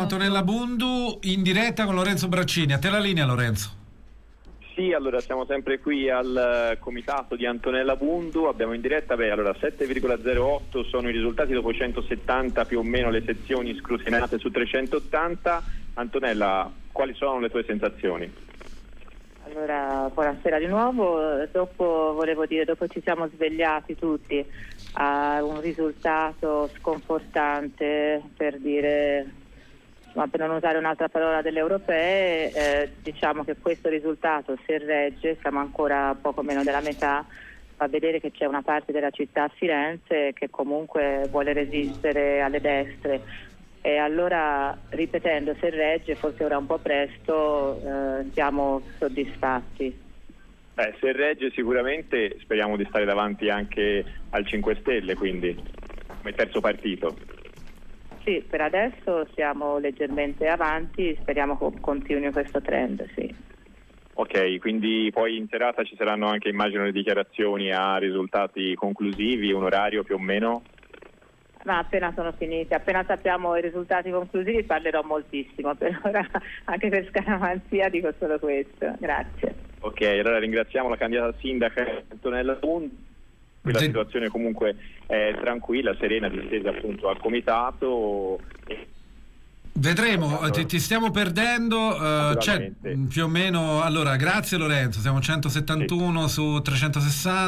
Antonella Bundu in diretta con Lorenzo Braccini. A te la linea, Lorenzo. Sì, allora siamo sempre qui al comitato di Antonella Bundu, abbiamo in diretta, 7,08 sono i risultati dopo 170 più o meno le sezioni scrutinate su 380. Antonella, quali sono le tue sensazioni? Allora, buonasera di nuovo. Volevo dire, dopo ci siamo svegliati tutti a un risultato sconfortante, per non usare un'altra parola, delle europee, diciamo che questo risultato, se regge, siamo ancora poco meno della metà, fa vedere che c'è una parte della città a Firenze che comunque vuole resistere alle destre. E allora, ripetendo, se regge, forse ora un po' presto, siamo soddisfatti. Se regge sicuramente speriamo di stare davanti anche al 5 Stelle, quindi come terzo partito. Sì, per adesso siamo leggermente avanti, speriamo continui questo trend, sì. Ok, quindi poi in serata ci saranno anche, immagino, le dichiarazioni a risultati conclusivi, un orario più o meno? Ma appena sono finiti, appena sappiamo i risultati conclusivi parlerò moltissimo, per ora anche per scaramanzia dico solo questo, grazie. Ok, allora ringraziamo la candidata sindaca Antonella Bundu. Qui la situazione comunque è tranquilla, serena, distesa appunto al comitato. Vedremo, ti stiamo perdendo, più o meno. Allora, grazie Lorenzo, siamo 171 sì. Su 360.